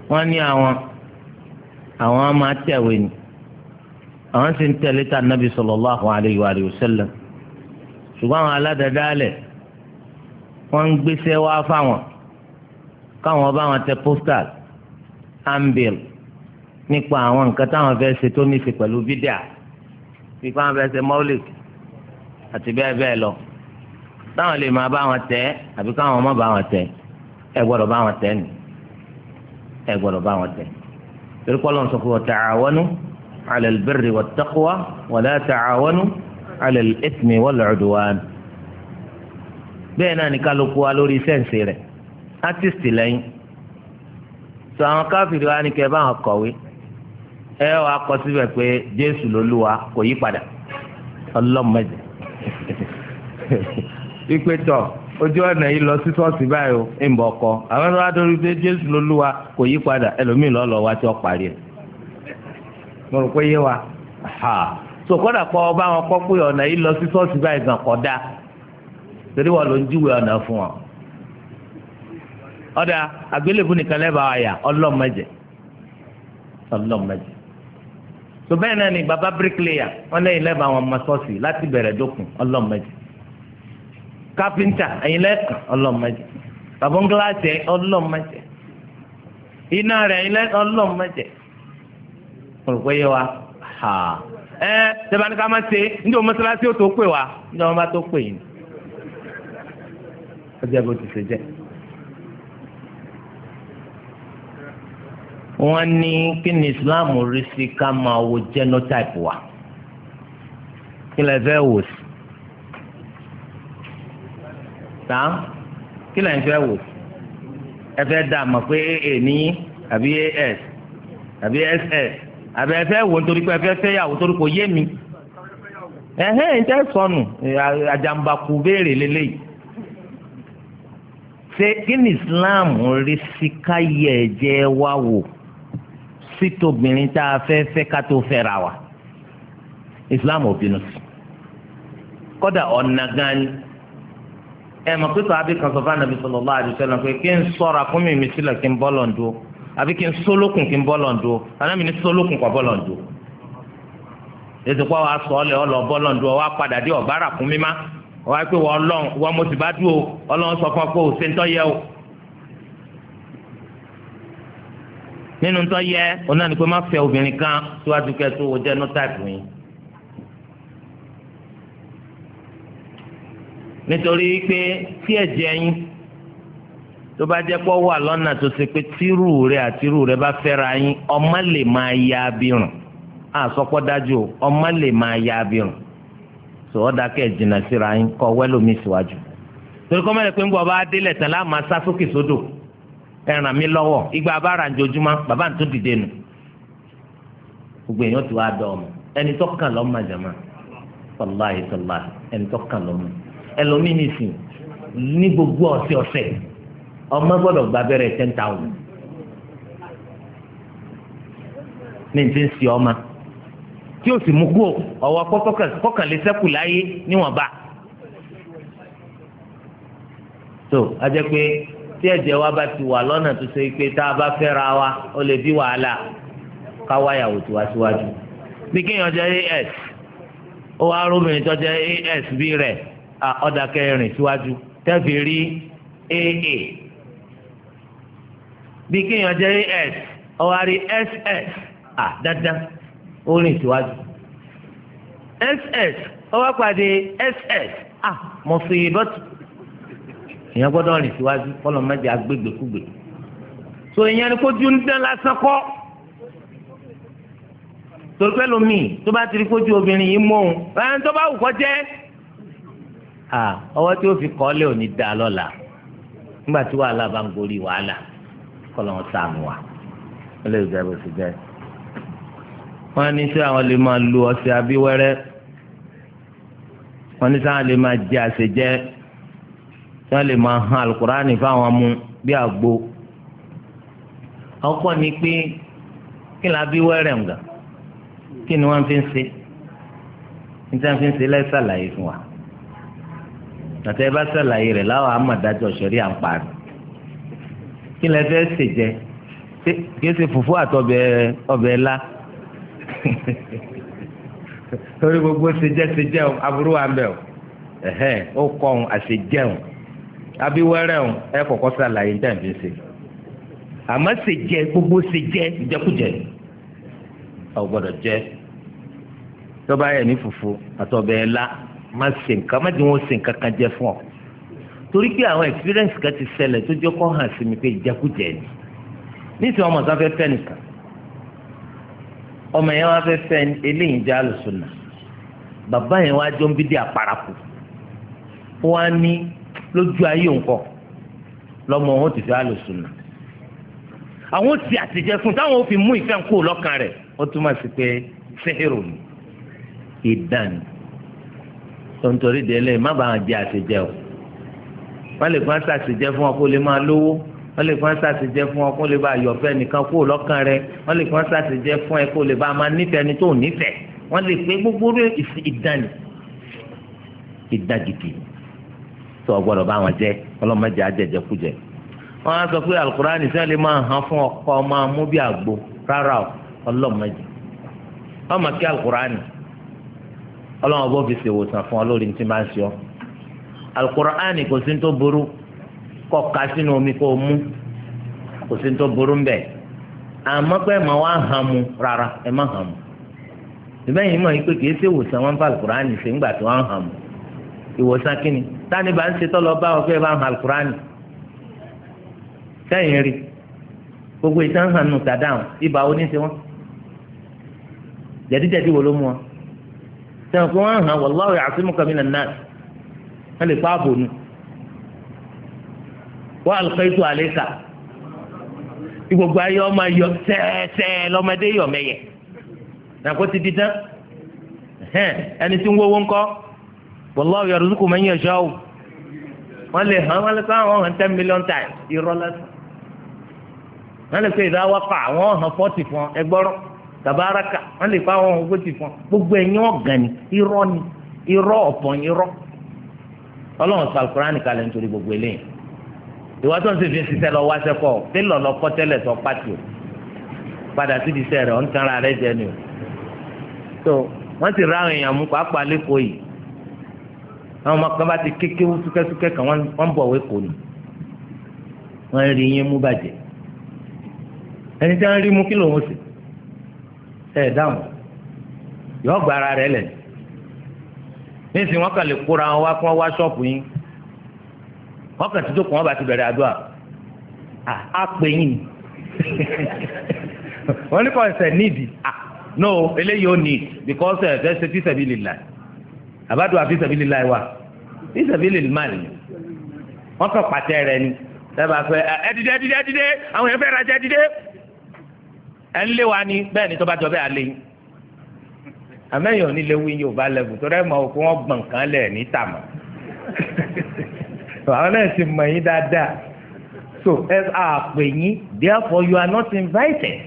wọ́n ní àwọn máa tẹ̀wé ni àwọn sì ń tẹ̀lé ta nàbì sallallahu alayhi wa sallam ṣùgbọ́n àwọn aládàádáalẹ̀ wọ́n ń gbéṣẹ́ wá fáwọn káwọn bá wọn tẹ postal ambil nípa àwọn nǹkan táwọn fẹ́ ṣe tó ní í ṣe pẹ̀lú fídíà nípa àwọn fẹ́ ṣe mọ́lìk àti bẹ́ẹ̀ bẹ́ẹ̀ lọ táwọn lè máa bá wọn tẹ̀ àbí káwọn má bá wọn tẹ̀ ẹ gbọ́dọ̀ bá wọn tẹ̀ ni ẹ gbọ́dọ̀ bá wọn tẹ̀ torí kọ́ lọ́n sọ fún wa ta'awanu 'ala al-birri wat-taqwa wa la ta'awanu 'ala al-ithmi wal-'udwan bẹ́ẹ̀ náà ní kálukú wa lórí sẹ́ǹsì rẹ̀ artist lẹ́yìn sọ àwọn káfíìrì wa ní kẹ́ bá wọn kọ̀wé ẹ wàá kọ síbẹ̀ pé Jésù lolúwa kò yí padà ọlọ́mọdé wípé tọ̀ ojú ọ̀nà yìí lọ sí ṣọ́ọ̀ṣì báyìí o ń bọ̀ kọ́ àwọn tó wá dórí pé Jésù lolúwa kò yí padà ẹlòmíì lọ́lọ́ wa tí ó parí ẹ̀ mo rò pé yé wa so kọ́dà pọ̀ ọba wọn kọ́ pé ọ̀nà yìí lọ sí ṣọ́ọ̀ṣì báyìí gan kọ́ dá torí wọn ló ń júwe ọ̀nà fún wọn ọ̀dà àgbélébù nìkan lẹ́bàá àyà ọlọ́mọdé so bẹ́ẹ̀ náà ni baba bricklayer wọn lẹ́yìn lẹ́bàá wọn mọ ṣọ́ọ̀ṣì láti bẹ̀rẹ̀ dókun ọlọ́mọdé kápẹ́ńtà ẹ̀yin lẹ́kàn ọlọ́mọdé bàbá ńgíláàsì ọlọ́mọdé iná rẹ̀ ẹ̀yin lẹ́kàn ọlọ́mọdé olùkọ́ yẹ wa tẹ́bánikà máa ṣe níjọ́ mọ́sálásí ó tó pè wá níjọ́ wọn bá tó pè yín ọjọ́ bó ti ṣe jẹ́. wọ́n ní kí ni Islam rí sí ká máa wo genotype wa kí lè fẹ́ wò sí tán kí lè fẹ́ wò sí ẹ fẹ́ dà mọ̀ pé AA ní àbí AS àbí SS àbí ẹ fẹ́ wò nítorí pé ẹ fẹ́ fẹ́ yàwó torí kò yé mi ń tẹ́ sọnù àjàmbákù béèrè lélẹ́yìí ṣé kí ni Islam rí sí ká yẹ ẹ̀jẹ̀ wa wò sí tóbìnrin tá a fẹ́ fẹ́ ká tó fẹ́ ra wa Islam ò bínú sí kódà ọ̀nà gan ni ẹ mọ̀ pé sọ abẹ́ kan sọ fún Ànábì sallallahu alaihi wasallam pé kí n sọ̀rọ̀ àkúnmí mi sílẹ̀ kí n bọ́ lọ́ndó àbí kí n sólókùn kí n bọ́ lọ́ndó Ànábì ní sólókùn kọ́ bọ́ lọ́ndó ètò pọ̀ wá sọ ọ́ lẹ̀ ọ́ lọ bọ́ lọ́ndó wá padà dé ọ̀gbára kún mímá wọ́n á pè wọ́n ọlọ́run wọ́n mo sì bá dúró ọlọ́run sọ fún ọ pé ò ṣe ń tọ́ yẹ o nínú ń tọ́ yẹ òun náà ni pé má fẹ́ obìnrin kan síwájú kẹ́ tó wo genotype yín nítorí pé tí ẹ̀jẹ̀ yín tó bá jẹ́ pọ́ wà lọ́nà tó ṣe pé tírù rẹ̀ àtírù rẹ̀ bá fẹ́ra yín ọmọ lè máa ya abirùn àsọpọ̀ dájú ọmọ lè máa ya abirùn sọ̀ọ́dà kẹ́ jìnnà síra yín kọ́ wẹ́lómi síwájú torí kọ́ mẹ́rin pé ń gbọ́ bá délẹ̀ tán láà máa sá sókè sódò ẹ ràn mí lọ́wọ́ ìgbà abára njojúmọ́ bàbá tó dìde nù gbogbo èèyàn ti wá dọ̀ ọmọ ẹni tó kàn lọ́mọ jàmá wàláhì tàláhì ẹni tó kàn lọ́mọ ẹlòmíì nìsín ní gbogbo ọ̀sẹ̀ ọmọ gbọ́dọ̀ gba abẹ́rẹ́ 10,000 ní ti ń si ọmọ tí o sì mú kú ọwọ́ kọkànlélẹ́sẹ̀kù láyé níwọ̀nba. tó a jẹ́ pé tí ẹ̀jẹ̀ wa bá ti wà lọ́nà tó ṣe pé tá a bá fẹ́ ra wa ó lè bí wàhálà ká wáyàwó tiwa síwájú. bí kéèyàn jẹ́ AS ó wá róbìnrin tó jẹ́ AS bí rẹ̀ ọ̀dà kẹrin síwájú tẹ́fì rí AA. bí kéèyàn jẹ́ AS ó wá rí SS dandan ó rìn síwájú SS ọwọ́ pàdé SS mo fi bọ́tù èèyàn gbọ́dọ̀ rìn síwájú kọ́lọ̀ mẹ́jẹ agbègbèkúgbè so èèyàn ni kójú ń dán lásán kọ́ torí pé lómi tó bá ti rí kójú obìnrin yìí mọ́ òun ẹni tó bá wù kọ́ jẹ́ ọwọ́ tí ó fi kọ́ lé òní dá lọ́la nígbà tí wàhálà bá ń gorí wàhálà kọ́lọ̀ ń sàmù wa ó lè jẹ́ bó ti jẹ́ wọ́n ní sẹ́ àwọn lè máa lu ọṣẹ abíwẹ́rẹ́ wọ́n ní sáwọn lè máa jẹ àṣejẹ wọ́n lè máa han alukurani fáwọn mu bí àgbo ọkọ ni pé kí ni abíwẹ́rẹ́ nga kí ni wọ́n fi ń ṣe níta fi ń ṣe lẹ́sàlàyé fún wa nàtẹ́ bá sàlàyé rẹ̀ láwọn amàdájọ́ ṣẹ̀rí à ń parí kí lẹ fẹ́ ṣèjẹ kí ṣe fùfú àtọbẹ̀ ńlá torí gbogbo ṣe jẹ́ aburú wa ń bẹ̀ ó kọ́ ọ̀hún àṣejẹun abiwẹ́rẹ́ ọ̀hún ẹ kọ́kọ́ ṣàlàyé ní tàbí ṣe àmọ́ ṣe jẹ́ gbogbo ṣe jẹ́ ìjẹkújẹ ọ̀ gbọ́dọ̀ jẹ́ tọ́ba yẹ ní fùfú àtọbẹ̀ ńlá má ṣe nǹkan má dín wọn ṣe nǹkan kan jẹ fún ọ torí pé àwọn experience kan ti ṣẹlẹ̀ tó jẹ́ kó hàn sí mi pé ìjẹkújẹ ni níṣẹ́ ọmọ kan fẹ́ fẹ́ nìkan ọmọ yẹn wá fẹ́ fẹ́ eléyìí jẹ́ àlùsùnà bàbá yẹn wá jọ ń bí dé àparakù wọ́n á ní lójú ayé nǹkan lọ́mọ wọn ti fẹ́ àlùsùnà àwọn ti àtijọ́ fún táwọn ò fi mú ìfẹ́ kó lọ́kàn rẹ̀ ó túmọ̀ sí pé sẹ́hìrò ni ìdán tontori délé má bàa jẹ àtijọ́ o wọ́n lè fún àtàtijọ́ fún ọ kó lè máa lówó wọ́n lè fún àtàtijọ́ fún ọ kó lè bá ayọ̀fẹ́ nìkan kó lọ́kàn rẹ̀ wọ́n lè fún àtàtijọ́ fún ẹ kó lè bá máa nífẹ̀ẹ́ ni tó nífẹ̀ẹ́ wọ́n lè pé gbogbo rẹ̀ ìdán gidi tó o gbọ́dọ̀ bá wọn jẹ ọlọ́mọdé ajẹjẹkújẹ wọ́n á sọ pé alukurani sẹ́ni lè máa hàn fún ọkọ máa mú bí àgbo rárá o ọlọ́mọdé ọmọ kí alukurani ọlọ́wọ́n bó fi ṣèwòsàn fún ọ lórí tí máa ń ṣe ọ alukurani kò sí tó burú kọ́ ka sínú omi kó o mú kò sí tó burú mbẹ àmọ́ pé màá wá hàn mu rárá ẹ má hàn mu ìbẹ́yìn mọ̀ pé kìí ṣe ìwòsàn wọn bá alukurani ṣe ńgbà tí wọ́n hàn mu ìwòsàn kínni táni bá ń ṣe tọ́lọ bá wọn fẹ́ bá ń hàn alukurani sẹ́yìn rí gbogbo ìtàn hàn nù tàdáhùn ibà ó ní ṣe wọ́n jẹ̀díjẹ̀dí wo ló mú wọn sẹ́wọ̀n kí wọ́n hàn wallahu ya'simuka minan nas wọ́n lè pa ààbò nu wa alqaytu alayka gbogbo ayé ọmọ ayọ sẹ́ẹ̀sẹ́ lọ́mọdé yọ̀ mẹ́yẹ nàkó ti di tán ẹni tí ń wọ́wọ́ ńkọ́ wallahu yarzuqu man yasha'u wọ́n lè hàn wọ́n lè kọ́ àwọn hàn 10 million times irọ́ lásán wọ́n lè pè ìdá wákà àwọn hàn 40 fún ẹgbọ́rọ́ tabaraka wọ́n lè pa àwọn ogójì fún gbogbo ẹ̀yìn ọ̀gàn ni irọ́ ọ̀pọ̀ irọ́ ọlọ́run sọ alukurani kalẹ̀ nítorí gbogbo eléyìí ìwà tó ń sì fi ṣiṣẹ́ lọ wá sẹ́kọ̀ tẹ́lọ̀ lọ kọ́ tẹ́lẹ̀ sọ pàtì o padà sí ìdíṣẹ́ rẹ̀ ọ̀n tanra rẹ̀ jẹ ni o tó wọ́n sì ra àwọn èèyàn mú pàápàá lẹ́kọ̀ọ́ yìí àwọn ọmọ kan bá ti kékeré súkẹ́súkẹ́ kan wọ́n bọ̀ wé kò ní wọ́n rí yín mú bàjẹ́ ẹni tí wọ́n rí mú kí lòun sì ẹ̀ dáhùn yọ gba ara rẹ̀ lẹ̀ nísìnyí wọ́n kàn lè kóra wọn wá kí wọ́n wá ṣọ́ọ̀pù yín wọ́n kàn ti jókòó wọn bá ti bẹ̀rẹ̀ àdúrà á pè yín wọ́n ní kò ẹsẹ̀ níìdì no eléyìí ó need because ẹ̀ fẹ́ ṣe fi sabilillah àbádùn fi sabilillah wà fi sabilillah ni wọ́n kàn pàtẹ́ rẹ̀ ni dábàá pé ẹ dìde àwọn èèyàn fẹ́ rajà dìde ẹ ń lé wa ni bẹ́ẹ̀ ni tó bá jọ bẹ́ẹ̀ alẹ́ yín àmẹ́yìn òní lè wí yóò bá lẹ́gùn tó rẹ́ mọ̀ òkú wọn gbọ̀n kan lẹ̀ ní tàmà àwọn náà ti mọ̀ yín dáadáa so ẹ àpè yín therefore you are not invited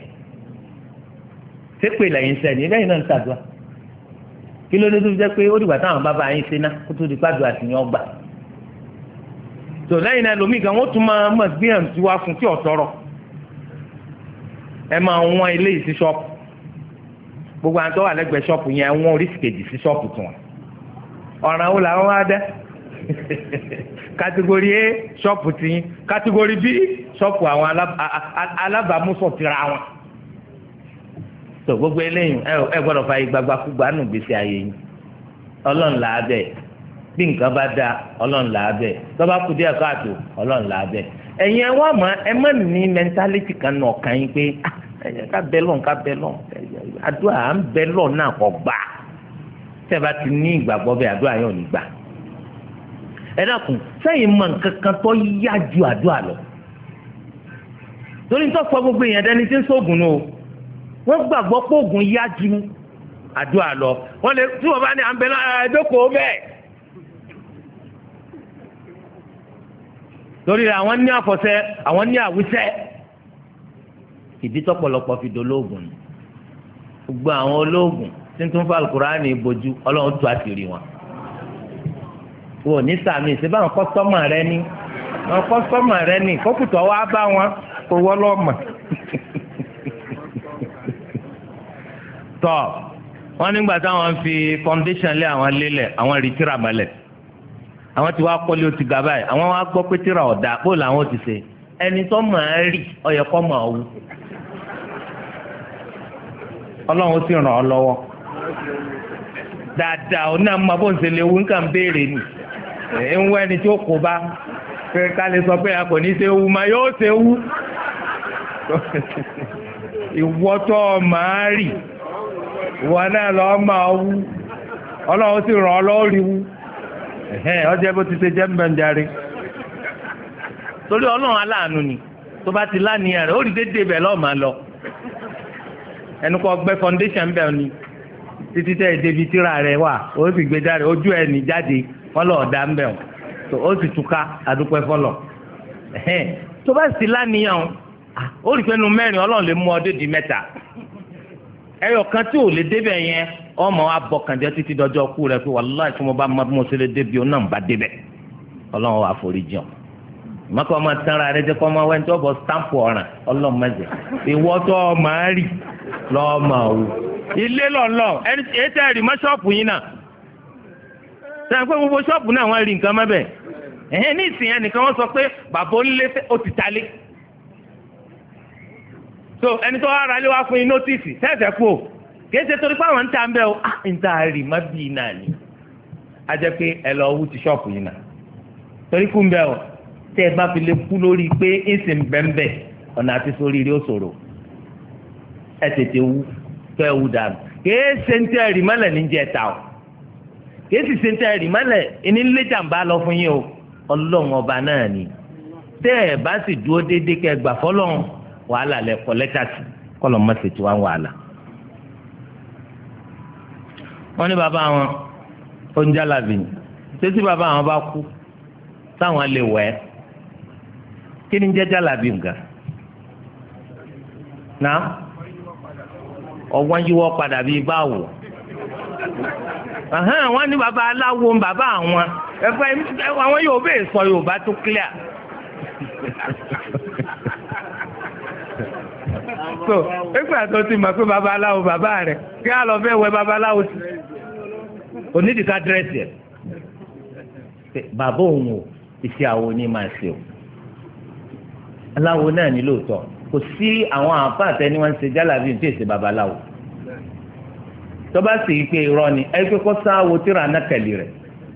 ṣépè lẹ́yìn sẹ́ni lẹ́yìn náà ń ṣàdúrà kí ló dé tó fi jẹ́ pé ó dìgbà táwọn bàbá yín ṣe ná kó tó di pàdùn àtìyàn gbà so lẹ́yìn náà lómi kan wọ́n tún máa mọ̀ gbìyànjú wá fún tí ò tọrọ ẹ máa wọ́n ilé yìí sí ṣọ́ọ̀pù gbogbo àwọn tó wà lẹ́gbẹ̀ẹ́ ṣọ́ọ̀pù yẹn wọ́n oríṣi kejì sí ṣọ́ọ̀pù tiwọn ọ̀ràn wo làwọn wá dá kátígórì A ṣọ́ọ̀pù tiyín kátígórì B ṣọ́ọ̀pù àwọn alábàámúsọ̀ tira wọn tó gbogbo eléyìí ẹ gbọ́dọ̀ fa ìgbàgbàkúgbà nù gbèsè ayé yín ọlọ́run là á bẹ̀ bí nǹkan bá dáa ọlọ́run là á bẹ̀ tó bá kú díẹ̀ káàtó ọlọ́run là á bẹ̀ ẹ̀yin ẹ wá mọ̀ ẹ má ní mẹ́ńtálítì kan nà ọ̀kan yín pé ká bẹ lọ́n àdúrà à ń bẹ lọ́n náà kọ́ gbà tẹ́ bá ti ní ìgbàgbọ́ bẹ́ẹ̀ àdúrà yóò ní gbà ẹ dákun sẹ́yìn mọ̀ nǹkan kan tó yá ju àdúrà lọ torí tó fọ gbogbo èèyàn dání tí ń sóògùn nù wọ́n gbàgbọ́ pé oògùn yá ju àdúrà lọ wọ́n lè tí wọ́n bá ní à ń bẹ lọ́n ẹ̀ẹ́dókòó bẹ́ẹ̀ torí àwọn ní àfọ̀ṣẹ àwọn ní àwíṣẹ́ ìdí tọ́pọ̀lọpọ̀ fi dolóògùn gbogbo àwọn olóògùn tí ń tún fún alukurani bojú ọlọ́run tó àṣírí wọn. wò ní sàmì ìṣe báwọn kọ́sítọ́mà rẹ ní àwọn kọ́sítọ́mà rẹ ní kókùtọ̀ wá bá wọn kó wọ́ lọ́mọ tọ́ wọ́n nígbà táwọn fi foundation lé àwọn lélẹ̀ àwọn rí tíra mọ́lẹ̀ àwọn tí wàá kọ́lé ó ti ga báyìí àwọn wàá gbọ́ pé tíra ọ̀dà bó làwọn ti ṣe ẹni tó máa rí ọyẹ kọ́ máa wú ọlọ́run sì ràn ọ́ lọ́wọ́ dáadáa ó náà máa bó ń ṣe lè wú nǹkan béèrè ni ń wọ ẹni tí ó kó bá pé ká lè sọ pé a kò ní ṣe wú ma yóò ṣe wú ìwọ́tọ́ máa rì ìwọ náà lọ́ọ́ máa wú ọlọ́run sì ràn ọ́ lọ́ọ́ rí wú ọjọ́ bó ti ṣe jẹ́ mbẹ́ndarí torí ọlọ́run aláàánú ni tó bá ti láníyàn rẹ̀ ó rí dédé bẹ̀ lọ́ọ́ máa lọ ẹnu kọ́ gbẹ́ foundation bẹ́ẹ̀ ni títí tẹ́ ìdèbí tíra rẹ̀ wà ó sì gbé jáde ojú ẹ̀ ní jáde wọ́n lọ́ọ́ dá ń bẹ̀ wọ́n ó sì túká àdúpẹ́ fọlọ́ tó bá sì láníyàn ó rí pẹ́nu mẹ́rin ọlọ́run lè mú ọdún di mẹ́ta ẹyọ kan tí ò lè débẹ̀ yẹn ọmọ wa bọ̀ kànjẹ́ títí dọjọ́ kú rẹ̀ pé wàláì tí mo bá mọ bí mo ṣe lè débi ó náà ń bá débẹ̀ ọlọ́run wà forí jàn mọ́kọ́ ọmọ tẹ́ra rẹ jẹ́ kọ́ ọmọ wẹ́n tí wọ́n bọ̀ stamp ọ̀ràn ọlọ́run mẹ́jẹ ìwọ́ tó ọmọ rí lọ́mọ òwú ilé lọ́lọ́ ẹni tẹ́ rí mọ́ ṣọ́ọ̀pù yín náà sẹ́yìn pé gbogbo ṣọ́ọ̀pù náà wọ́n rí nǹkan mẹ́bẹ̀ ẹ̀hẹ́n ní ìsìn yẹn nìkan wọ́n sọ pé bàbá onílé ó ti talé so ẹni tó wá ra lé wá fún yín nótìsì tẹ́ẹ̀fẹ́ kú o kìí ṣe torí pé àwọn ń ta ń bẹ́ o ń ta rí má bí i náà ni a jẹ́ pé ẹ lọ wú ti ṣọ́ọ̀pù yìí náà torí kú ń bẹ́ o tẹ́ ẹ bá fi lè kú lórí pé ń sì ń bẹ́ńbẹ́ ọ̀nà àti sórí rí ó ṣòro ẹ tètè wú kẹ́ ẹ wú dànù kìí ṣe ń tẹ́ rí mọ́lẹ̀ ní jẹ́ ta o kìí sì ṣe ń tẹ́ rí mọ́lẹ̀ ìní lé jàǹbá lọ fún yín o ọlọ́run ọba náà ni tẹ́ ẹ bá sì dúró déédéé kẹ́ gbà fọ́lọ́run wàhálà lẹ kọ lẹ́tà sí kọ́lọ̀ mọ́sẹ̀tì wá wàhálà. wọ́n ní bàbá wọn ó ń jálàbì ní títí bàbá wọn bá kú táwọn lè wẹ̀ ẹ́ kí ni ń jẹ́ jálàbì nǹkan náà ọwọ́n yíwọ́ padà bíi báwò wọ́n ní bàbá aláwo ń bàbá àwọn ẹ̀fọ́ àwọn yóò bẹ́ẹ̀ sọ Yorùbá tó clear so nígbà tó ti mọ̀ pé babaláwo bàbá rẹ̀ kí á lọ fẹ́ wẹ babaláwo sí onídìíká dírẹ́sì ẹ̀ bàbá òun ò iṣẹ́ àwo ní máa ṣe o aláwo náà ní lóòótọ́ kò sí àwọn àǹfààní tẹ́ni wọ́n ń ṣe jálàbí ní tèsè babaláwo tó bá sì pé irọ́ ni ẹ pé kó sáwó tíra nákẹ́lì rẹ̀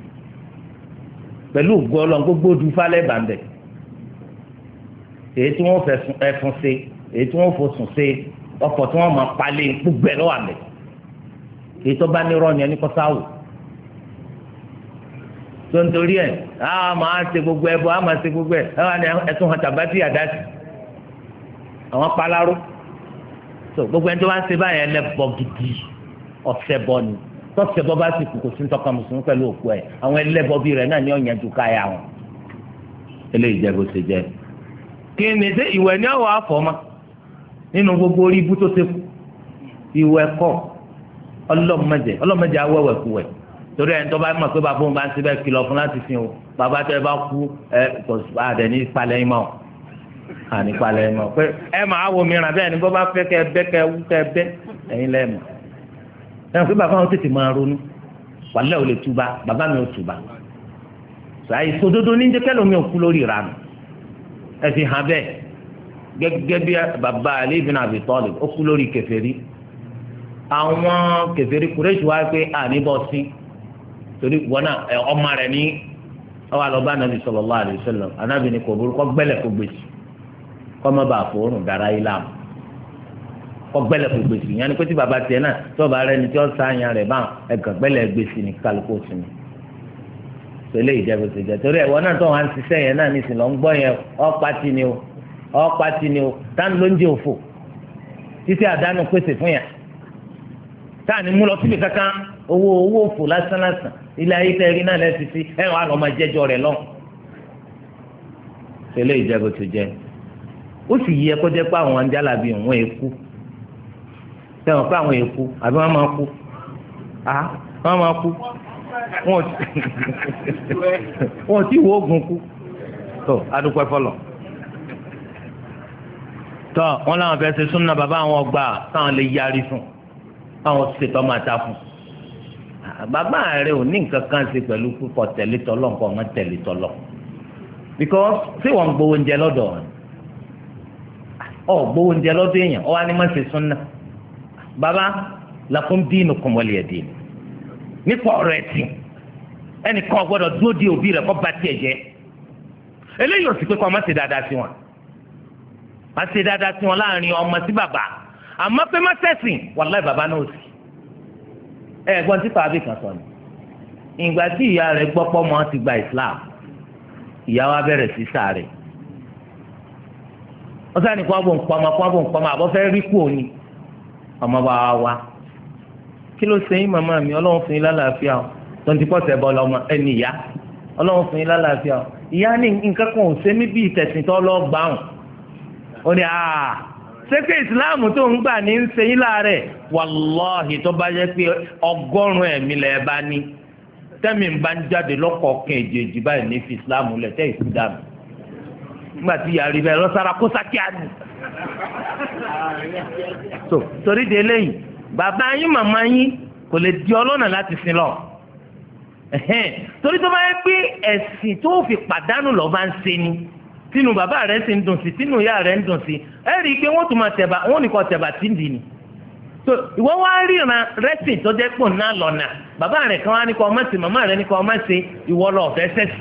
pẹ̀lú ògbó ọlọ́run gbogbo dùn falẹ̀ bàǹdẹ̀ èyí tí wọ́n fẹ́ ẹfun ṣe èyí tí wọ́n fòsùn ṣe ọkọ̀ tí wọ́n máa palẹ̀ gbogbo ẹ̀ lọ́wọ́ àmì èyí tó bá ní irọ́ ni ẹni kó sáwó tó ń torí ẹ̀ á máa ṣe gbogbo ẹbọ á máa ṣe gbogbo ẹ̀ ẹ wá ní ẹtún hàn tàbátì àdáṣì àwọn paláró tó gbogbo ẹni tó bá ń ṣe báyẹn lẹ́bọ gidi ọ̀sẹ̀ bọ ni tọ́sẹ̀ bọ́ bá sì kú kò sí tọ́ka mùsùlùmí pẹ̀lú òkú ẹ̀ àwọn ẹlẹ́bọ bíi rẹ̀ náà ní ọ̀yànjú káyà wọn eléyìí jẹ́ bó ṣe jẹ́ kí ni ṣe ìwẹ̀ ní ọ̀wọ́ àfọ̀mọ́ nínú gbogbo orí ibú tó ṣe kú ìwẹ̀ kọ́ ọlọ́mọdé awẹ́wẹ̀ kú wẹ̀ torí ẹni tó bá mọ̀ pé bàbá òun bá ń ṣe bẹ́ẹ̀ kìlọ̀ fún láti fi hàn bàbá tẹ́ bá kú ẹ kò àdẹ̀ ní palẹ̀ yín mọ́ àní palẹ̀ yín mọ́ pé ẹ máa wo mìíràn bẹ́ẹ̀ ni bó bá fẹ́ kẹ́ bẹ́ kẹ́ wú kẹ́ bẹ́ ẹ̀yin lẹ́ẹ̀mọ́ ẹ̀rọ pé bàbá wọn tètè máa ronú wàlẹ́ ò lè túba bàbá mi ò túba sàyè sòdodo ní jẹ́kẹ́ lómi ò kú lórí ìranù ẹ fi hàn bẹ́ẹ̀ gẹ́gẹ́ bí bàbá Ali ibn Abi Talib ó kú lórí kèfèrí àwọn kèfèrí Kùrẹ́ṣì wá pé àníbọ̀ sí torí wọn náà ọmọ rẹ̀ ní ọwọ́ àlọ́bá Ànábì sallallahu alaihi wasallam Ànábì ní kò burú kọ́ gbẹ́lẹ̀ kó gbèsè kọ́ mọ́ bàa fòórùn dára yìí láàmú ọgbẹlẹ kò gbèsè yẹn ni pé tí baba tiẹ̀ náà tí ọba rẹ ni tí ọ sáyàn rẹ bá ẹgàn gbẹlẹ gbèsè ní kálukú sí ni tẹ́lẹ̀ ìjẹbù ti jẹ torí ẹwọ náà tó wà ń ṣiṣẹ́ yẹn náà nísìnyí lọ ń gbọ́ yẹn ọpàtì ni o táwọn ló ń jẹ òfò títí àdánù pèsè fún yẹn táà ní mú lọ síbi kankan owó òfò lásán ilé ayé tẹrí náà lẹsí sí ẹ wà lọ máa jẹjọ rẹ lọ tẹ́lẹ̀ ìjẹbù ti jẹ ó sì yẹ kó jẹ pé àwọn ajálàbí òun èkú sẹ́wọ̀n pé àwọn èkú àbí wọ́n máa kú wọ́n máa kú wọ́n ti wo oògùn kú tó adúpẹ́ fọlọ́ tó wọ́n láwọn fẹ́ ṣe súnà bàbá àwọn ọgbà táwọn lè yarí fún àwọn ṣètò máa ta fún bàbá rẹ ò ní nǹkan kan ṣe pẹ̀lú púpọ̀ tẹ̀lé tọ́lọ̀ nǹkan ọmọ tẹ̀lé tọ́lọ̀ because ṣé wọ́n ń gbowó oúnjẹ lọ́dọ̀ ọ̀ gbowó oúnjẹ lọ́dọ̀ èèyàn ọ̀ wá ní má ṣe súnà bàbá lakum dinukum waliya din nípa ọ̀rọ̀ ẹ̀sìn ẹnìkan gbọ́dọ̀ dúró di òbí rẹ̀ kọ́ bá tiẹ̀ jẹ́ eléyìí ò sì pé kọ́ má ṣe dáadáa sí wọn má ṣe dáadáa sí wọn láàrin ọmọ sí bàbá àmọ́ pé má ṣẹ̀sìn wàláì bàbá náà ò sí ẹ̀gbọ́n tí pàbí kan sọ ni ìgbà tí ìyá rẹ̀ gbọ́ pọ́ mọ́ ti gba Islam ìyá wa bẹ̀rẹ̀ sí sáré wọ́n sáré kó abò ń pọ́nmọ́ àbọ̀ fẹ́ rí kú òní ọmọ bá wa wá kí ló ṣe yín màmá mi ọlọ́run fún yín lálàáfíà o tó ń ti pọ̀sẹ̀ bọ́ lọ́mọ ẹni ìyá ọlọ́run fún yín lálàáfíà o ìyá ní nǹkan kan ò ṣe mí bí ìtẹ̀sìn tó lọ́ọ́ gbà hàn ó ní ṣéké ìsìláàmù tó ń gbà ní ń ṣe yín láàárẹ̀ wàláhì tó bá yẹ pé 100 ẹ̀mí lẹ̀ bá ní tẹ́mi ń bá ń jáde lọ́kọ̀ọ̀kan èjèèjì báyìí ní fi ìsìláàmù lẹ̀ tẹ́ ìkú dànù nígbà tí yàrá ibẹ̀ lọ́sára kó sákíá nù. torí de eléyìí bàbá yín màmá yín kò lè di ọlọ́nà láti sin lọ torí tó bá yẹ pé ẹ̀sìn tó fi pàdánù lọ́ọ́ bá ń ṣe ni tínú bàbá rẹ̀ sì ń dùn sí tínú ìyá rẹ̀ ń dùn sí ẹ rí i pé wọ́n tún máa tẹ̀bà wọ́n nìkan tẹ̀bà tí ń dì ní. so ìwọ wá ríran rẹ́sìn tó jẹ́ pò ńlá lọ́nà bàbá rẹ̀ kan wá ní kọ́ ọmọ sí màmá rẹ̀ ní kọ́ ọmọ sí ìwọ lọ ọ̀fẹ́ sẹ́sì.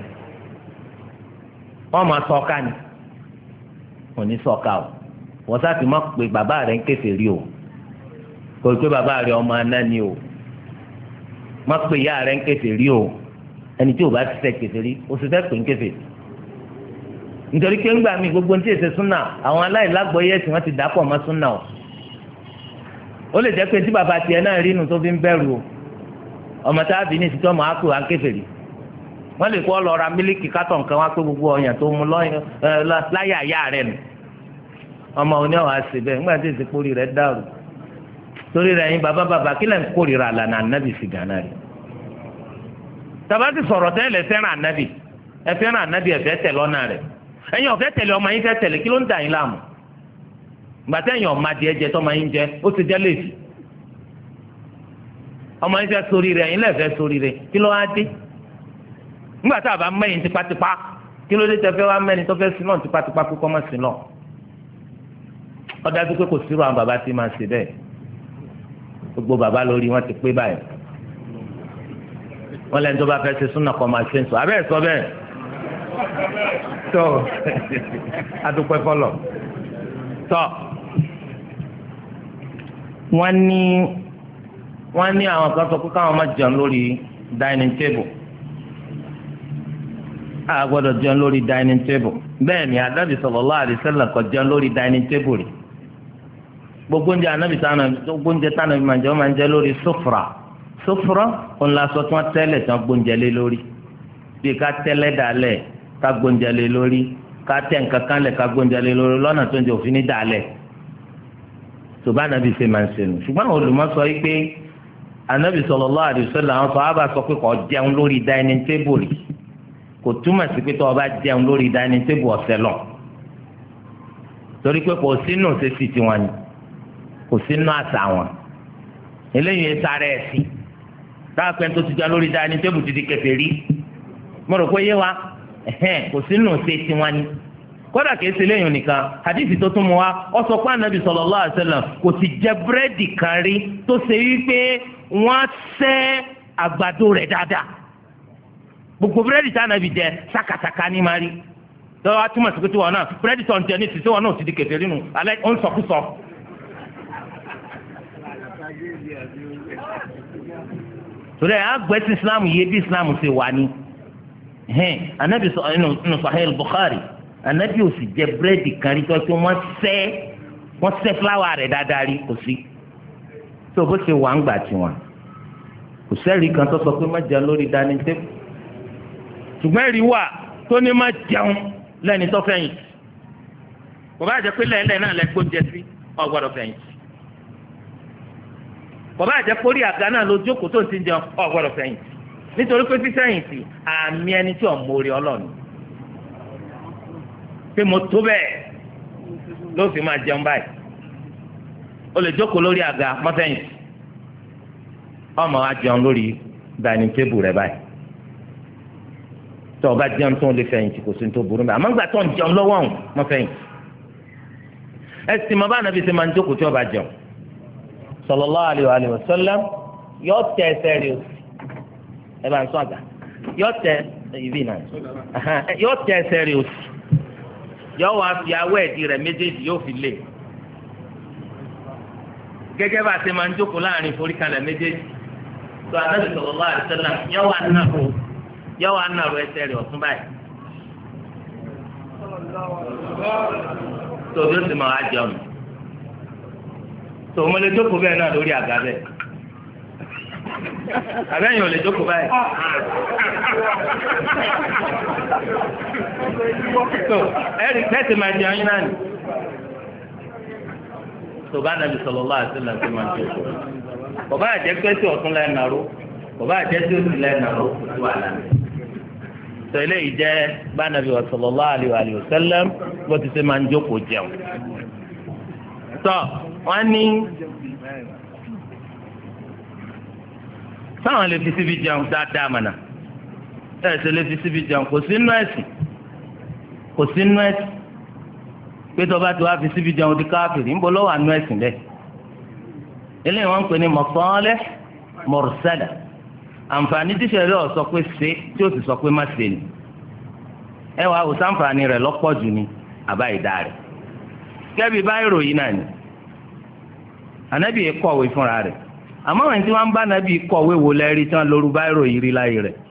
wọ́n máa sọ̀ka ni wọ́n ní sọ̀ka o wọ́n sá ti máa pe bàbá rẹ̀ ń kèfèrí o kò pé bàbá rẹ̀ ọmọ aná ni o má pe ìyá rẹ̀ ń kèfèrí o ẹni tí ò bá ti ṣe kèfèrí o sì fẹ́ pè ń kèfèrí nítorí pé ńgbà mí gbogbo ní tí èsè súnà àwọn aláìlágbọ́yé ẹ̀sìn wọn ti dàpọ̀ mọ́ súnà o ó lè jẹ́ pé tí bàbá tiẹ̀ náà rí inú tó fi ń bẹ̀rù o ọmọ tá a bí ní ìsìtọ́ mọ́ àpò àńkèfèrè wọ́n lè kó lọ ra mílíkì kátọ̀ nǹkan wá pé gbogbo ọyàn tó mu láyà àyà rẹ̀ nù ọmọ òní ọ̀ àṣẹ bẹ́ẹ̀ ńgbà tí èsè kórì rẹ̀ dàrú torí rẹ̀ yín bàbá kí lẹ́yìn kórìíra àlànà ànábì sí gánà rẹ̀ tàbá ti sọ̀rọ̀ tẹ́lẹ̀ fẹ́ràn ànábì ẹ fẹ́ràn ànábì ẹ̀fẹ́ tẹ̀ lọ́nà rẹ̀ ẹ̀yin ọ̀fẹ́ tẹ̀lé ọmọ yín fẹ́ tẹ̀lé kí ló ń dà yín láàmú gbàtẹ́ ẹ̀yin ọ̀ma díẹ̀ jẹ tọ́mọ yín jẹ ó ti jẹ́ léèfì ọmọ yín fẹ́ sórí rẹ̀ ẹ̀yin lẹ́ẹ̀fẹ́ sórí rẹ̀ kí ló wá dé nígbà tá a bá mẹ́yìn tipátipá kí ló dé tẹ fẹ́ wá mẹ́ni tó fẹ́ sí náà tipátipá kó kọ́ mọ́ sí náà ó dájú pé kò sírò àwọn bàbá tí máa ṣe bẹ́ẹ̀ gbogbo bàbá lórí wọn ti pé báyìí wọn lẹ́ni tó bá fẹ́ ṣe súnà kọ́ máa ṣe ń sọ abẹ́ẹ̀ sọ bẹ́ẹ̀ tó adúpẹ́ fọlọ́ tó wọ́n ní àwọn kan sọ pé káwọn máa jẹun lórí dining table a gbọ́dọ̀ jẹun lórí dining table bẹ́ẹ̀ ni Ànábì sallallahu alaihi wasallam kò jẹun lórí dining table rí gbogbo oúnjẹ Ànábì tánà bí máa ń jẹ lórí sufra òun la sọ tí wọ́n tẹ́lẹ̀ tí wọ́n gbóúnjẹ lé lórí bí ká tẹ́lẹ̀ dálẹ̀ ká gbóúnjẹ lé lórí ká tẹ̀ nǹkan kan lẹ̀ ká gbóúnjẹ lé lórí lọ́nà tó ń jẹ òfin ní dálẹ̀ tó bá Ànábì ṣe máa ń ṣe nù ṣùgbọ́n àwọn olùmọ̀ sọ yìí pé Ànábì sallallahu alaihi wasallam àwọn sàhábà sọ pé kò jẹun lórí dining table rí kò túmọ̀ sí pé tó o bá jẹun lórí dining table ọ̀sẹ̀ lọ torí pé kò sínú ṣe sì tiwọn ni kò sínú àṣà wọn eléyìí sáré ẹ̀sìn táàpẹ́ tó ti jẹun lórí dining table ti di kèfèrí mo rò pé yé wa kò sínú ṣe tiwọn ni kódà kìí ṣe léyìn nìkan hadithi tó tún mu wa ó sọ pé Ànábì sallallahu alaihi wasallam kò sì jẹ búrẹ́dì kan rí tó ṣe wípé wọ́n ṣẹ́ àgbàdo rẹ̀ dáadáa gbogbo búrẹ́dì tí Ànábì jẹ sákàsákà ní máa rí lọ́wọ́ túmọ̀ sí pé tí wọn náà búrẹ́dì tó ń jẹ ní ìsìn tí wọn náà ti di kèfèrí nù alẹ́ ó ń sọkúsọ. torí ẹ̀ àgbẹ̀sí Islam yé bí Islam ṣe wà ní Ànábì sọ nínú Sahih al-Bukhari Ànábì ò sì jẹ búrẹ́dì kan rí tó kí wọ́n ṣẹ́ fúláwà rẹ̀ dáadáa rí kò sí tó bó ṣe wà ń gbà tiwọn kò sẹ́ẹ̀rì kan tó sọ pé má jẹun lórí dining table ṣùgbọ́n ẹ̀rí wà tó ní má jẹun lẹ́ni tó fẹ̀yìn kò bá jẹ́ pé lẹ́ẹ̀lẹ́ náà lẹ́gbọ́n jẹ sí ò gbọ́dọ̀ fẹ̀yìn kò bá jẹ́ pórí àga náà ló jókòó tó ti jẹun ò gbọ́dọ̀ fẹ̀yìn nítorí pé fífẹ̀yìn sí àmì ẹni tí ò mórí Ọlọ́run pé mo tó bẹ́ẹ̀ ló fi máa jẹun báyìí o lè jókòó lórí àga má fẹ̀yìn ọmọ wa jẹun lórí dining table rẹ báyìí tó o bá jẹun tó ń lè fẹ̀yìntì kò sí ní tó burú bẹ́ẹ̀ àmọ́ nígbà tó ń jẹun lọ́wọ́ ọ̀hún mọ́ fẹ̀yìntì ẹ sì mọ bá nàbí ṣe máa ń jókòó tí o bá jẹun sallallahu alaihi wa sallam yọ tẹ ẹsẹ̀ rẹ̀ òsì ẹ bá ń sọ àgbà yọ tẹ ìbí náà yọ tẹ ẹsẹ̀ rẹ̀ òsì yọ wá fi awọ ẹ̀dì rẹ̀ méjèèjì yóò fi lé gẹ́gẹ́ bá a ṣe máa ń jókòó láàrin ìforíkalẹ̀ méjèèjì tó Ànábì sallallahu alaihi wasallam yọ wá nàró ẹsẹ̀ rẹ̀ ọ̀tún báyìí tó bí ó sì máa wá jẹun tó mo lè jókòó bẹ́ẹ̀ náà lórí àga bẹ́ẹ̀ àbẹ́yìn ò lè jókòó báyìí tó ẹ̀rí tẹ́sí máa jẹun yín náà ni tó bá Nàbí sallallahu alaihi wasallam tó máa jókòó bàbá àjẹ́ pé tí ọ̀tún lẹ́ẹ̀ nàró bàbá àjẹ́ tí ó sì lẹ́ẹ̀ nàró tó wà lánàá tó eléyìí jẹ́ bá Nàbí sallallahu alaihi wasallam bó ti ṣe máa ń jókòó jẹun tó wọ́n ní sáwọn lè fi síbi jẹun dáadáa mọ̀nà ẹ̀ ṣe lè fi síbi jẹun kò sí nínú ẹ̀sìn pé tó bá ti wá fi síbi jẹun di káfíìrì ńbọ lọ́wọ́ àánú ẹ̀sìn bẹ́ẹ̀ eléyìí wọ́n ń pè ní masalih mursala àǹfààní tíṣẹ̀rí ọ̀ sọ pé ṣe tí ó sì sọ pé má ṣe ni ẹ wàá wò sáǹfààní rẹ̀ lọ́pọ̀ jù ní àbá ìdá rẹ̀ kẹ́bí báyìí ròyìn náà ni ànábì yìí kọ̀wé fúnra rẹ̀ àmọ́ àwọn tí wọ́n ń bá ànábì kọ̀wé wò lẹ́rí tí wọ́n lóru báyìí ròyìn rí láyé rẹ̀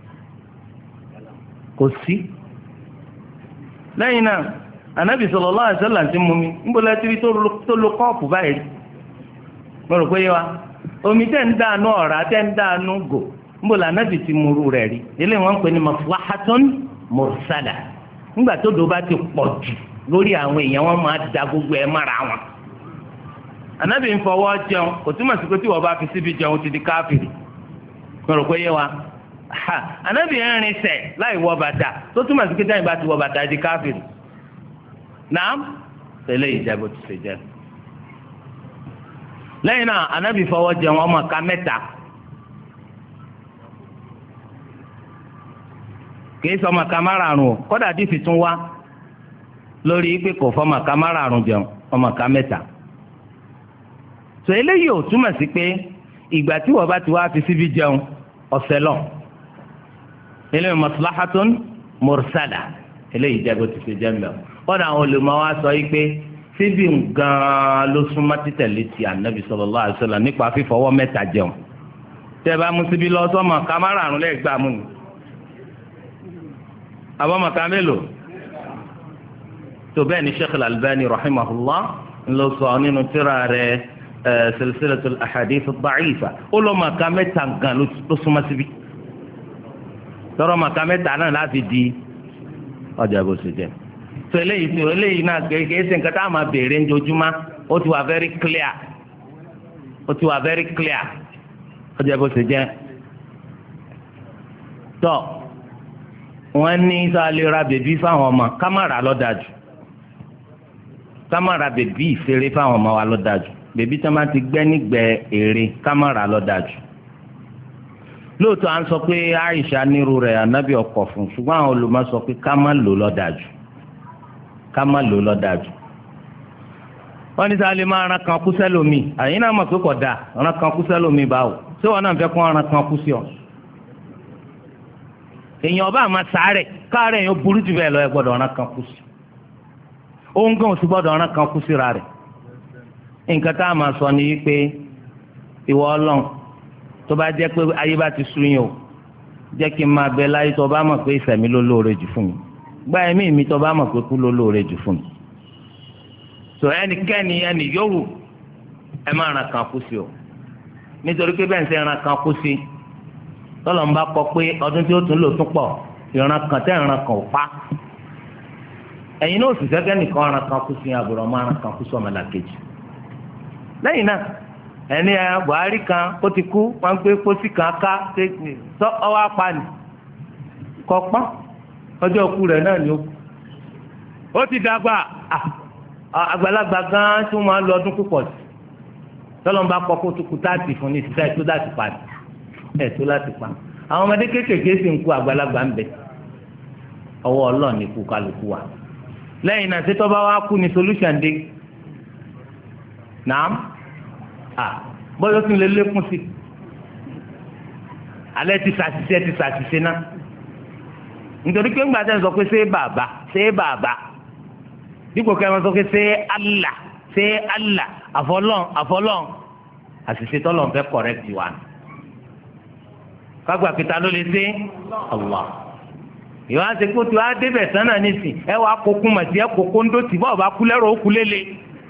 kò sí. lẹ́yìn náà ànábì sallallahu alaihi wasallam ti mú mi níbo la ti rí tó lo kọ́ọ̀pù báyìí mo rò pé yé wa omi tẹ́ ń dànù ọ̀rá tẹ́ ń dànù gò níbo la ànábì ti mú irú rẹ̀ rí eléyìí wọ́n ń pè ní maslahatun mursala nígbà tó do bá ti pọ̀ jù lórí àwọn èèyàn wọn máa da gbogbo ẹ̀ mára wọn ànábì ń fọwọ́ jẹun kò túmọ̀ sí pé tí wọ́n bá fi síbi jẹun ti di káfìrì mo rò pé yé wa ànábì ń rin sẹ̀ láì wọ bàtà tó túmọ̀ sí pé táyìn bá ti wọ bàtà di káfìrì naam tẹ́lẹ̀ ìjẹ́bù ti ṣe jẹ́ lẹ́yìn náà ànábì fọwọ́ jẹun ọmọ ká mẹ́ta kìí sọ ọmọ ká márààrún o kọ́dà dìfì tún wá lórí pé kò fọmọ ká márààrún jẹun ọmọ ká mẹ́ta tó eléyìí ò túmọ̀ sí pé ìgbà tí wọ́n bá ti wá fi síbi jẹun ọ̀sẹ̀ lọ eléyìí maslahatun mursala eléyìí jẹ́ bó ti ṣe jẹ́ mbẹ́ kọ́dà àwọn olùmọ̀ wa sọ yìí pé síbi gan-an ló súnmọ́ títẹ̀lé ti ànábì sallallahu alaihi wasallam nípa fífọwọ́ mẹ́ta jẹun tẹ́ bá mú síbi lọ sọ́mọ ká márààrún lẹ́gbàá mú ni àbọ̀mọ̀ ká mélòó tó bẹ́ẹ̀ ni Sheikh Al-Albani rahimahullah ló sọ nínú tírà rẹ̀ silsilatul ahadith ad-da'ifa ó lọ́ màkà mẹ́ta gan ló súnmọ́ síbi tọrọ màkà mẹ́ta náà láti di ọjà bó ṣe jẹ tó eléyìí náà kéèké ṣe nǹkan tá a máa béèrè ńjojúmọ́ ó ti wà very clear ọjà bó ṣe jẹ tó wọ́n ní sáà ra bèbí fáwọn ọmọ kámàrà lọ́dàjù kámàrà bèbí ìṣeré fáwọn ọmọ wa lọ́dàjù bèbí tí wọ́n bá ti gbẹ́ nígbẹ́ èrè kámàrà lọ́dàjù lóòótọ́ à ń sọ pé Aisha nírú rẹ̀ ànábì ọkọ̀ fún ṣùgbọ́n àwọn olùmọ̀ sọ pé ká má lò lọ́dàjù wọ́n ní sáà lè máa ran kan kú sẹ́lómi àyìn náà mọ̀ pé kò dáa ran kan kú sẹ́lómi báwo ṣé wọn náà fẹ́ kó ran kan kú sí ọ èèyàn ọba àmà sáré káàárẹ̀ èèyàn burú jù bẹ́ẹ̀ lọ ẹ gbọ́dọ̀ ọ̀ràn kan kú sí òun gan òsì gbọ́dọ̀ ọ̀ràn kan kú síra rẹ̀ nǹkan tá a máa sọ ni wípé ìwọ Ọlọ́run tó bá jẹ́ pé ayé bá ti sú yín o jẹ́ kí n máa bẹ láyé tó bá mọ̀ pé ìfẹ̀mí ló lóore jù fún mi gba ẹ̀mí mi tó bá mọ̀ pé kú ló lóore jù fún mi so ẹnikẹ́ni ẹni yòówù ẹ má ràn kan kú sí o nítorí pé bẹ́ẹ̀ ń sẹ́ ràn kan kú sí tọ́lọ̀ ń bá kọ pé ọdún tí ó tún lò tún pọ̀ ìran kan tẹ́ ìran kan ò pa ẹ̀yin náà sì sẹ́kẹ́ nìkan ìran kan kú sí àbúrò ọmọ ìran kan kú sí ọmọdé kejì lẹ́yìn náà ẹni Buhari kan ó ti kú wọn gbé pósí kan ká sọ ọwọ́ apani kọ́pọ́n ọjọ́ òkú rẹ̀ náà ni ó ti dàgbà àgbàlagbà gan tí wọ́n máa ń lọ ọdún púpọ̀ sí tọ́lọ́n bá kọ́ kó tó kú táàtì fún ní sísá ètò láti pa ètò láti pa àwọn ọmọdé kéékèèké sì ń kú àgbàlagbà ń bẹ ọwọ́ ọlọ́ọ̀ni kú kálukú wa lẹ́yìn náà títọ́ bá wá kú ní solution dé nàám bọ́yọ̀ tún lè lékún sí alẹ́ ti sàṣìṣe náà nítorí pé ńgbà tẹ́ ń sọ pé ṣé bàbá dípò kẹ́ ẹ máa sọ pé ṣé Allah àfọlọ́n àṣìṣe tọ́lọ̀ ń fẹ́ correct wa kágbà pété ló lè ṣe Allah ìwà àti kó tí wàá débẹ̀ sánà nísìn ẹ wàá kókó màtí ẹ kókó ń dòtí bọ́ọ̀ bá kú lẹ́rọ̀ ó kú lélẹ̀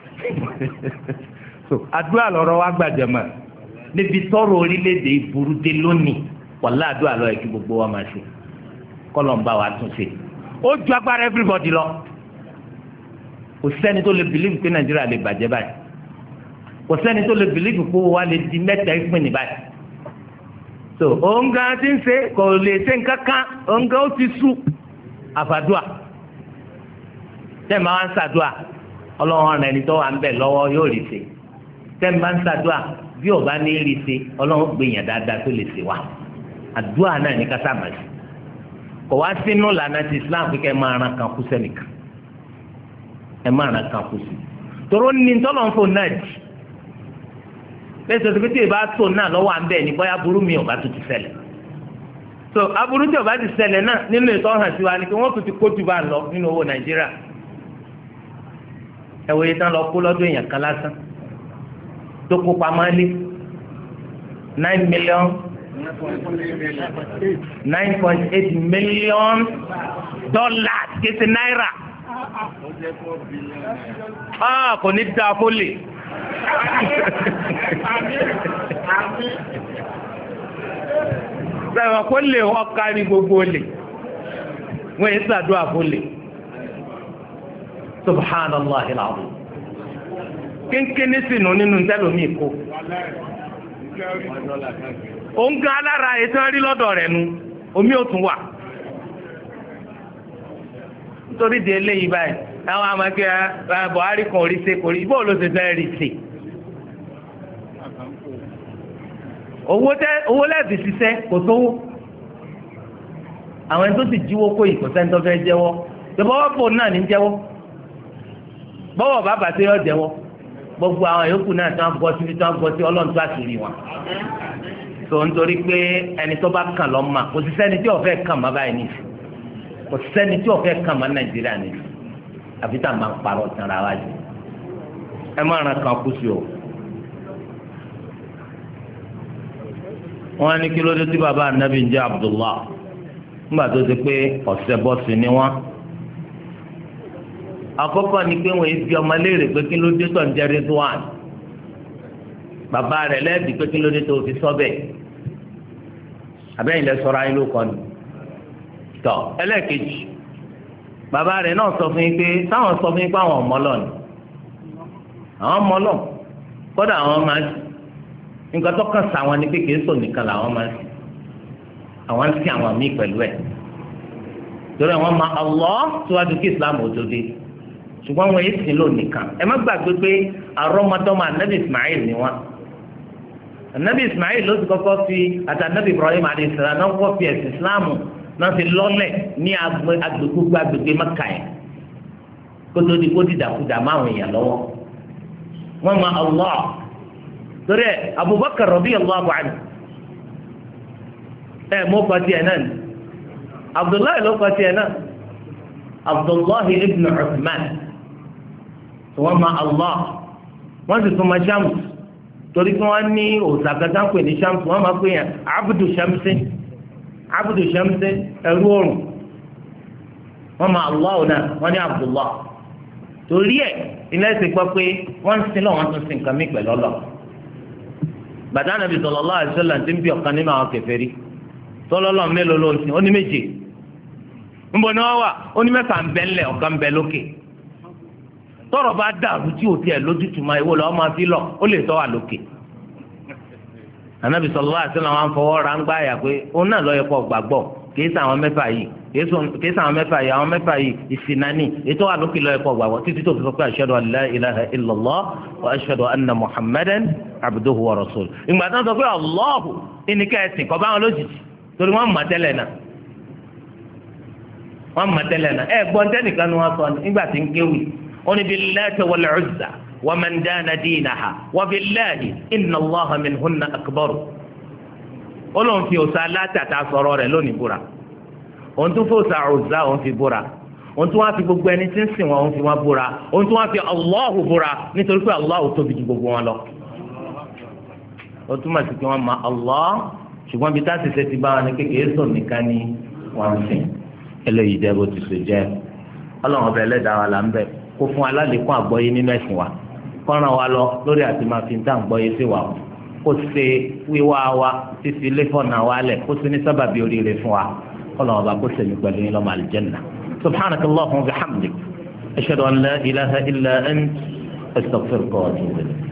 àdúrà lọ́rọ̀ wa gbàjẹ́mọ̀ níbi tọ́rọ̀ orílẹ̀-èdè ìburú dé lónìí wàlá àdúrà lọ́ọ́ ẹ̀kí gbogbo wa máa ṣe kọ́lọ́mbà wa tún ṣe ó ju agbára everybody lọ kò sẹ́ni tó lè bìlíìfù pé nàìjíríà lè bàjẹ́ báyìí kò sẹ́ni tó lè bìlíìfù pé wa lè di mẹ́ta ìpín ní báyìí so òǹgà ti ń ṣe kò lè ṣe nǹkan kan òǹgà ó ti sú àfàdúà tẹ́ máa ń ṣàdúà ọlọ́run ẹni tó wà ń bẹ̀ lọ́wọ́ yóò rí ṣe tẹ́ máa ń ṣàdúà bí ò bá ní rí ṣe ọlọ́run gbìyàn dáadáa tó lè ṣe wá àdúà náà ní kásámàṣí kò wá sínú lànà ti Islam kíkẹ́ máa ran kan kú sẹ́nìkan ẹ máa ran kan kú sí toró ní tọ́lọ́nfò náà jì lẹ́sọ̀ tó kété ìbá tó náà lọ́wọ́ à ń bẹ̀ ní bóyá aburú mi ò bá tó ti ṣẹlẹ̀ so aburú tí ò bá ti ṣẹlẹ̀ náà nínú ètò ọ̀hàn sí wa ni pé wọ́n tún ti kó jù bá lọ nínú owó Nàìjíríà ẹ̀wọ̀ yìí tán lọ kó lọ́dún èèyàn kan lásán tó kó pamọ́ lé 9.8 million dollars kése náírà kò ní dáa fólè sẹ́wọ̀n kó lè wọ́n kárí gbogbo lè wọ́n yìí sàdúrà fólè subhanallah alazim kínkínní sínú nínú tẹ́lómi kó òun gan alára ètò rí lọ́dọ̀ rẹ̀ nu omi ò tún wà nítorí di eléyìí báyìí táwọn amákẹ́ Buhari kan rí ṣe kò rí bó ló ṣe fẹ́ rí ṣe owó lẹ́ẹ̀fì ṣiṣẹ́ kò sówó àwọn ẹni tó sì jíwó kó yìí kò sẹ́ni tó fẹ́ jẹ́wọ́ ìbọ̀wọ́ fò náà ní jẹ́wọ́ bọ́wọ́ bàbá tó yọ jẹ́wọ́ gbogbo àwọn yòókù náà tí wọ́n bọ́ síbi tí wọ́n bọ́ sí ọlọ́run tó àṣírí wọn tó nítorí pé ẹni tó bá kàn lọ́ mà kò sí sẹ́ni tí ó fẹ́ kàn má báyìí nìyí kò sẹ́ni tí ó fẹ́ kàn má Nàìjíríà nìyí àfi tá a máa ń parọ́ tán ra wájú ẹ má ràn kàn kú sí o. wọ́n ní kí ló dé tí bàbá anabi ń jẹ́ Abdullah nígbà tó ti pé ọ̀sẹ̀ bọ́sì ni wọ́n. àkọ́kọ́ ni pé wọ́n fi ọmọ léèrè pé kí ló dé tó ń jẹ́ Ridwan bàbá rẹ̀ lẹ́bi pé kí ló dé tó fi sọ bẹ́ẹ̀ abẹ́yìn lẹ sọ̀rọ̀ ayé ló kọ́ ni. tọ́ ẹlẹ́ẹ̀kejì bàbá rẹ̀ náà sọ fún yín pé táwọn sọ fún yín pé àwọn ọmọlọ́ ni àwọn ọmọlọ́ kódà àwọn máa ń nǹkan tó kàn sá wọn ni pé kìí sọ nìkan làwọn máa ń sìn àwọn ń sìn àwọn míì pẹ̀lú ẹ̀ torí àwọn máa Allah síwájú kí Islam ò tó dé ṣùgbọ́n wọn yìí sìn lò nìkan ẹ má gbàgbé pé àrọ́mọdọ́mọ anabi Ismail ni wọn anabi Ismail ló ti kọ́kọ́ fi àti anabi Ibrahim alayisalaam náà kọ́kọ́ fi ẹ̀sìn Islam náà fi lọ́lẹ̀ ní agbègbè Mẹ́kà yẹn kótó di kó dìdàkudà máwọn èèyàn lọ́wọ́ wọn máa Allah torí ẹ Abubakar radiyallahu anhu mọ pàtí ẹ náà ni Abdullahi ló pàtí ẹ náà Abdullahi ibn Uthman wọn ma Allah wọn sì tún ma Shams torí kí wọn ní òsàkàtà ń pè ní Shams wọn máa pè yàn Abdu Shamsin ẹrú òrùn wọn ma Allah náà wọn ní Abdullah torí ẹ ilé ẹsẹ gbọ́ pé wọn ń sin lọ wọn tún sin nǹkan mí pẹ̀lú ọlọ bàtà nàbì sallallahu alaihi wasallam tí ń bí ọ̀kan nínú àwọn kèfèrí tọ́lọ́lọ́ mélòó ló ń sìn ó ní méje ńbọ ni wọ́n wà ó ní mẹ́fà ń bẹ ńlẹ̀ ọ̀kan ń bẹ lókè tọ́rọ̀ bá dàrú tí ò tiẹ̀ lójútùú máa ìwọ lọ́wọ́ máa fi lọ ó lè tọ́ wà lókè ànábì sallallahu alaihi wasallam wọn fọwọ́ ra ń gbá àyà pé òun náà lọ́ọ́ yẹ kó gbàgbọ́ kìí sàn àwọn mẹ́fà yìí kìí sàn àwọn mẹ́fà yìí ìsìnání ètò àlókè lọ́ọ́ ẹ̀kọ́ gbàgbọ́ títí tó fi sọ pé ashhadu an la ilaha illallah wa ashhadu anna muhammadan abduhu wa rasuluhu. ìgbà tó ń sọ pé Allahu ìníkẹ́ ẹ̀sìn kọ́ bá wọn lójijì torí wọ́n mọ̀ tẹ́lẹ̀ náà ẹ̀ gbọ́n tẹ́nìkan ni wọ́n sọ nígbà tí ń kéwì ó ní billati wal uzza wa man dana dinaha wa billahi inna allaha minhunna akbar. ó lóun fi òòṣà látàtà sọ̀rọ̀ rẹ̀ lónìí búra òun tún fòòṣà Uzza òun fi búra òun tún wá fi gbogbo ẹni tí ń sìn wọn òun fi wọn búra òun tún wá fi Allahu búra nítorí pé Allahu tóbi ju gbogbo wọn lọ. ó túmọ̀ sí pé wọ́n ma Allah ṣùgbọ́n bí táà sì ṣe ti bá wọn ní kékeré sọ nìkan ni wọ́n ń sìn. eléyìí jẹ́ bó ti ṣe jẹ́ ọlọ́run ọbẹ̀ ẹlẹ́dàá wa là ń bẹ̀ kó fún alálẹ́kùn àgbọ́yé nínú ẹ̀sìn wa kó ràn wá lọ lórí àti máa fi ń tà àgbọ́yé sí wa kó ṣe wíwá wa fífi lẹ́fọ̀nà wa lẹ̀ kó ṣe ní sábàbí oríire fún wa ọlọ́run ọba kó ṣèmi pẹ̀lú yín lọ́mọ àlùjànnà subhanakallahumma wa bihamdik ashhadu an la ilaha illa ant astaghfiruka wa atubu ilayk.